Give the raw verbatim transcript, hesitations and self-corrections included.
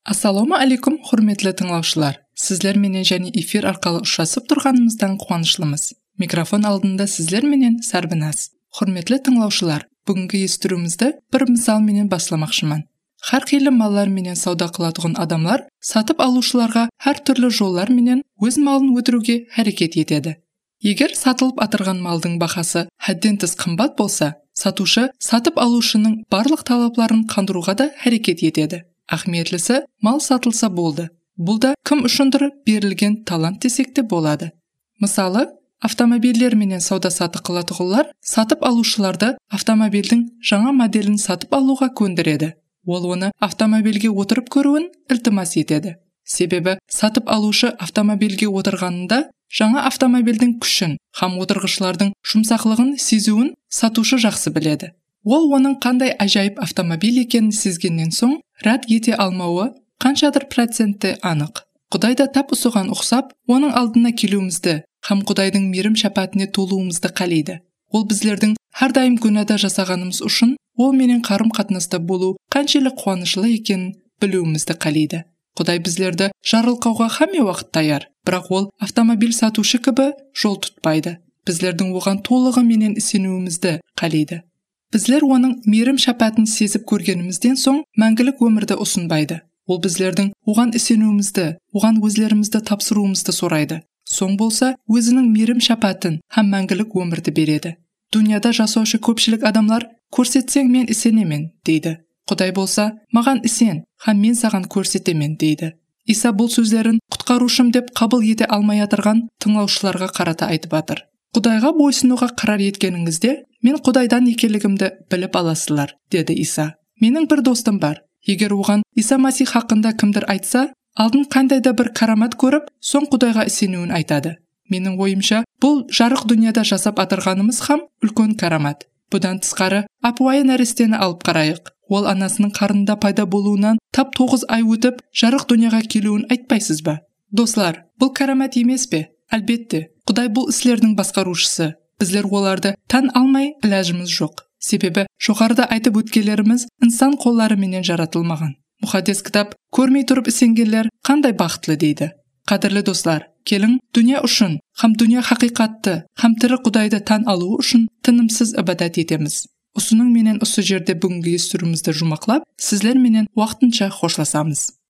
Ассаламу алейкум, құрметлі тыңлаушылар. Сізлер менен және эфир арқалы ұшасып тұрғанымыздан қуанышлымыз. Микрофон алдында сізлер менен Сарбиназ. Құрметлі тыңлаушылар, бүгінгі естіруімізді бір мысал менен басламақшымын. Har қилы маллар менен сауда қылатығын адамлар сатып алушыларға әр түрлі жоллар менен өз малын өтіруге әрекет етеді. Егер сатылып атырған малдың бағасы хәдден тыс қымбат болса, сатушы сатып алушының барлық талапларын қандыруға да әрекет етеді. Ахметлісі мал сатылса болды. Бұл да кім үшіндір берілген талант десек те болады. Мысалы, автомобильдер менен сауда-саттық қылатығылар сатып алушыларды автомобильдің жаңа моделін сатып алуға көндіреді. Ол оны автомобильге отырып көруін ілтимас етеді. Себебі сатып алушы автомобильге отырғанында жаңа автомобильдің күшін, хам отырғышлардың жұмсақлығын сезуін сатушы жақсы біледі. Ол оның қандай ажайып автомобиль екенін сезгеннен соң рад ете алмауы қаншадыр процентті анық. Құдай да тап ұсыған ұқсап, оның алдына келуімізді, хам Құдайдың мейірім шапатіне толуымызды қалейді. Ол біздердің әрдайым күнәда жасағанымыз үшін, ол менен қарым-қатынаста болу қаншелік қуанышлы екенін білуімізді қалейді. Құдай біздерді жарылқауға хаме уақыт даяр, бірақ ол автомобиль сатушы кібі жол тұтпайды. Біздердің оған толығы менен сенуімізді қалейді. Біздер оның мейірім шапатын сезіп көргенімізден соң мәңгілік өмірді ұсынбайды. Ол біздердің оған сенуімізді, оған өзлерімізді тапсыруымызды сұрайды. Соң болса, өзінің мейірім шапатын һәм мәңгілік өмірді береді. Дүнияда жасаушы көпшілік адамлар көрсетсең мен сенемін дейді. Құдай болса, маған сен, һәм мен саған көрсетемін дейді. Иса бұл сөздерін құтқарушым деп қабыл ете алмай атырған тыңлаушыларға қарата айтып атыр. Құдайға бойсынуға қарар еткеніңізде, мен Құдайдан екенлігімді біліп аласыздар, деді Иса. Менің бір достым бар. Егер оған Иса Масих хақында кімдір айтса, алдын қандайда бір карамат көріп, соң Құдайға сенуін айтады. Менің ойымша, бұл жарық дүнияда жасап атырғанымыз хам үлкен карамат. Бұдан тысқары, апуайы нәрестені алып қарайық. Ол анасының қарында пайда болуынан тап тоғыз ай өтіп, жарық дүнияға келуін айтпайсыз ба? Достар, бұл карамат емес пе? Әлбетте, Құдай бұл іслердің басқарушысы. Біздер оларды тан алмай іләжіміз жоқ. Себебі жоғарыда айтып өткелеріміз инсан қоллары менен жаратылмаған. Мұхаддис кітап көрмей тұрып ісенгендер қандай бақытлы дейді. Қадірлі достар, келің дүния үшін, хам дүния хақиқатты, хам тірі Құдайды тан алу үшін тынымсыз ибадат етеміз. Осының менен осы жерде бүгінгі естірімізді жұмақлап, сізлер менен уақытынша хошласамыз.